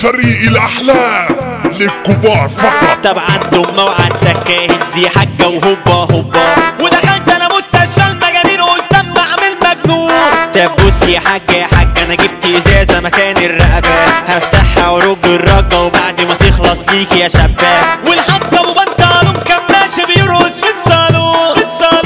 فريق الأحلام للكبار فقط. طب عالدمة وعالتك جاهز يا حاجة وهوبا هوبا، ودخلت انا مستشفى المجانين قلت اما اعمل مجنون. طب بص يا حاجة انا جبت ازازة مكان الرقبة، هفتحها ورب الرجة وبعد ما تخلص ليك يا شباب. والحاجة ابو بنطلون كان ماشي بيرقص في الصالون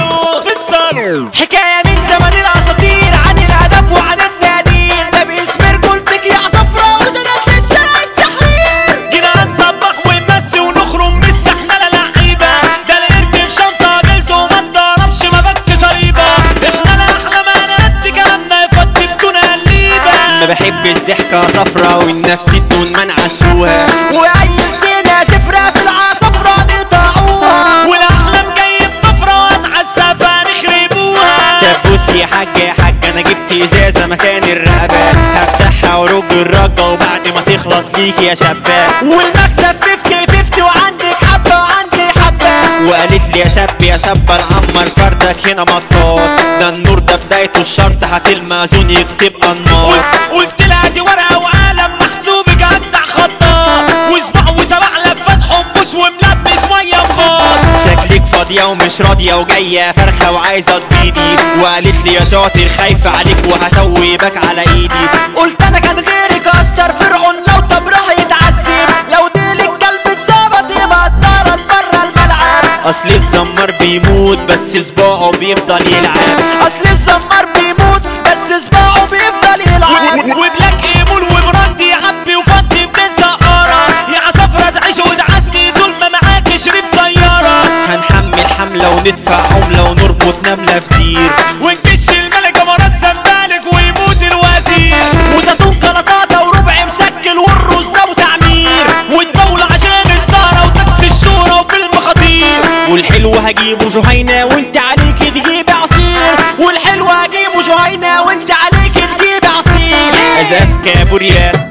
حكاية من زمان الاساطير عن الادب وعن التقدير، ده باسم رجولتك يا عصفرة وجنات الشارع التحرير. جينا هنصبح ونمسي ونخرم مش احنا لعيبة، ده القرد في شنطة جلده وما اتضربش ما بك صليبة. احنا لا احلى ما انا قد كلامنا يفضي بدون قليبة. ما بحبش ضحكة صفرة والنفس الدون منعشوها، واي لسانة تفرق في العصفرة نقطعوها، والاحلام جاي بطفرة وهتعسف هنخربوها. طب بص يا حاجة انا جبت ازازة مكان الرقبة، هفتحها ورب الرجة وبعد ما تخلص ليك يا شباب. والمكسب 50-50 وعندك حبة وعندي حبة. وقالت لي يا شاب العمر فردك هنا مطاط، ده النور ده بدايته الشرط هتلمزون يكتب انمار. قلت لها دي ورقة وقلم محسوبك اجدع خطاط، واسبوع وسبع لفات حمص وملبس مية بخاط. شكلك فاضية ومش راضية وجاية فرخة وعايزة تبيدي، وقالت لي يا شاطر خايفة عليك وهتوبك على ايدي. قلت انا كان غيرك اشطر فرعون لو طب راح يتعذب، لو ديلك كلب اتظبط يبقى اتطرد بره الملعب. اصل الزمار بيموت بس صباعه بيفضل يلعب، اصل الزمار بيموت بس صباعه بيفضل يلعب. وبلاك ايمول وبراندي عبي وفضي ابن سقارة، يا عصفرة تعيش وتعدي طول ما معاك شريف طيارة. هنحمل حملة وندفع عملة ونربط نملة في زير، ونكش الملكة مرة الزنبالك ويموت الوزير. وزيتون كلاطة وربع مشكل والرزة وتعمير، والدولة عشان السهرة وتاكسي الشهرة وفيلم خطير. والحلو هجيبه جهينة وانت عليك تجيب عصير، والحلو هجيبه جهينة وانت عليك تجيب عصير. ازاز كابوريا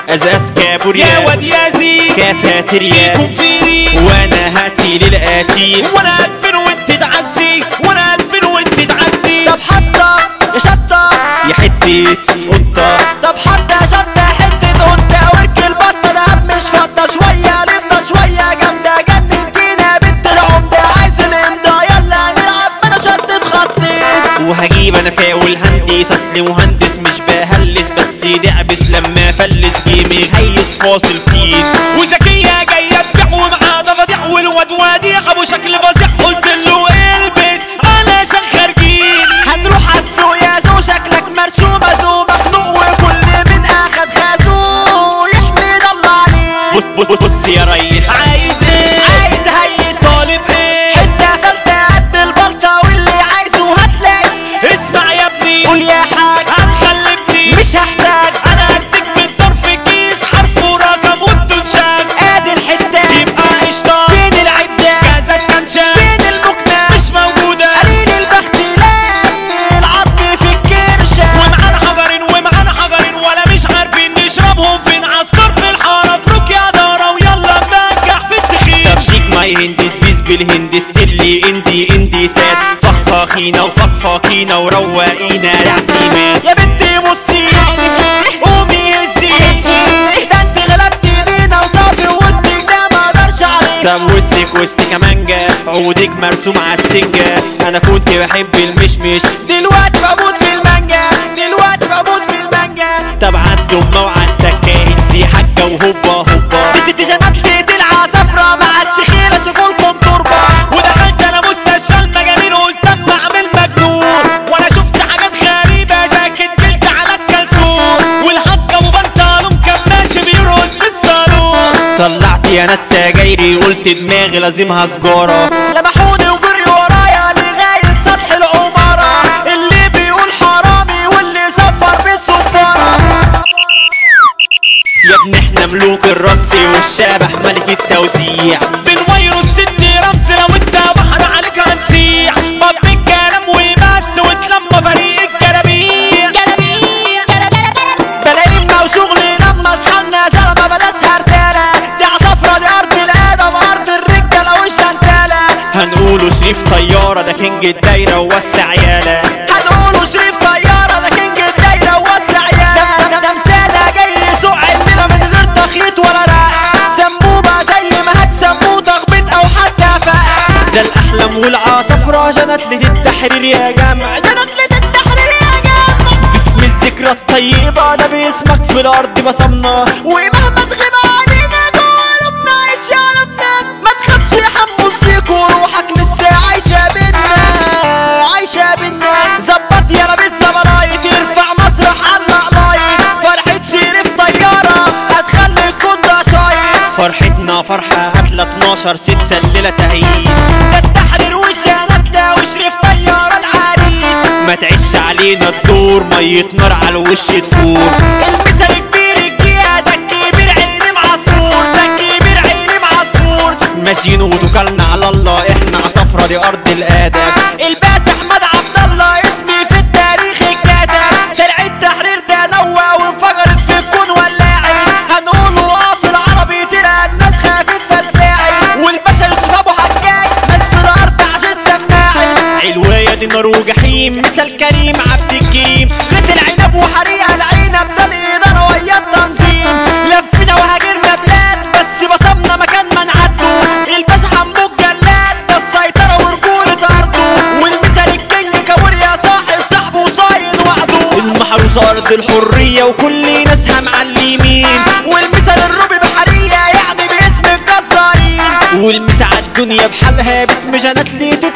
يا واد يا زي كافاتريا كونفيري، وانا هاتي للقاتيل وانا ادفن وانت تعزي، وانا ادفن وانت تعزي. طب حطة يا شطة يا حتة قطة، طب حطة يا شطة حتة قطة، ورك البطة ده مش فضة شوية لمة شوية جامدة جننتينا بنت العمدة عايز الامضة يلا نلعب ما انا شطت خطيت. وهجيب انا فاول هندس اصلي مهندس مش بهلس، بس دعبس لما فلس جيمي هيس فاصل فيه. وذكية جاية تبيع ومعاه ضفاديع والواد وديع ابو شكل فظيع، قلت له البس علشان خارجين. هنروح عالسوق يا زو شكلك مرشومة زو مخنوق وكل من اخد خازوق يحمد الله عليه. بص يا ريس عايز ايه؟ عايز هيس طالب ايه؟ حتة فلتة قد البلطة واللي عايزه هتلاقيه. اسمع يا ابني قول يا حاج هتخلفني مش هحتاج، انا هديك من طرف الكيس حرف ورقم والتنشان. ادي الحتة يبقى قشطة، فين العدة جازك كنشان، فين المكنة مش موجودة، قليل البخت لاقي العض في الكرشة. ومعانا حجرين ولا مش عارفين نشربهم فين، عسكر في الحارة فروك يا دارة ويلا ننجح في التخيل. طب شيك ماي هندس بيس بالهندس اللي اندي سات فخفاخينا وفقفاقينا وروقينا الاعتماد. يا بنتي بصي قومي هزي، ده انت غلبتي لينا وصافي ووسطك ده ما اقدرش عليك. طب وسطك كمانجا عودك مرسوم على السنجة، انا كنت بحب المشمش دلوقتي بموت في المانجا، طب عالدمة وعالتك جاهز يا حاجة وهوبا دي جنات العصفرة مع التخيلة شوفولكم تربة. ودخلت انا مستشفى المجانين قلت اما اعمل مجنون، وانا شفت حاجات غريبة جاكيت جلد على الكلسون، والحاجة ابو بنطلون كان ماشي بيرقص في الصالون. طلعت يا ناس سجايري قلت دماغي لازمها سجارة، لمحوني وجري ورايا لغاية سطح العمارة، اللي بيقول حرامي واللي سفر بالصفارة. يا ابني احنا ملوك الرص والشبح ملك التوزيع، بنويروا الست رمز لو انت بحر عليك هنسيع. طب الكلام وبس واتلم فريق الجرابيع، بلاقينا وشغلنا لما اصحالنا زلمة بلاش هرتالة، دي عصفرة دي ارض الادم ارض الرجالة والشنتالة. هنقولوا شريف طيارة ده كينج الدايرة ووسع يالا، هنقولوا شريف طيارة ده كينج الدايرة ووسع يالا. ده مثالة جاي يسوق عندنا من غير تخييم. يا صفرا جنتلة التحرير يا جمع، جنتلة التحرير يا جمع. باسم الذكرى الطيبة ده باسمك في الأرض بصمنا، ومهما تغيب علينا جوا قلوبنا عيش يا ربنا. ما تخافش يا حمو الزيك وروحك لسه عايشة بينا، عايشة بينا. ظبط يا رب الزمرايط يرفع مسرح علق لايت، فرحة شريف طيارة هتخلي الكون ده شايط. فرحتنا فرحة هتلا 12/6 الليلة تهيس، ده التحرير والجنتلة وشريف طيارة العريس. ما تعيش علينا الدور مية نار على الوش تفور. المثل كبير الجهة ده الكبير عيني معصفور، ده الكبير عيني معصفور. ماشيين وتوكلنا على الله احنا عصفرة دي أرض الآداب. الباشا أحمد عبد الله اسمي في التاريخ اتكتب. شارع التحرير ده نوى وانفجرت في الكون ولاعي، هنقوله في العربي تلقى الناس خافت فزاعي. والباشا يوسف أبو حجاج ناس في الأرض عشان سماعي. علوية دي نار وجحيم مثال كريم عبد الكريم. غد العنب وحريقة العنب ده الإدارة ويا التنظيم. لفينا وهاجرنا بلاد بس بصمنا مكان ما نعدوا. الباشا حمو الجلاد ده السيطرة ورجولة أرضه. والمثال الكينج كاور يا صاحب صاحبه وصاين وعده. المحروس أرض الحرية وكل ناسها معلمين. والمثال الروبي بحرية يعني باسم الجزارين. والمسا عالدنيا بحالها باسم جنتلة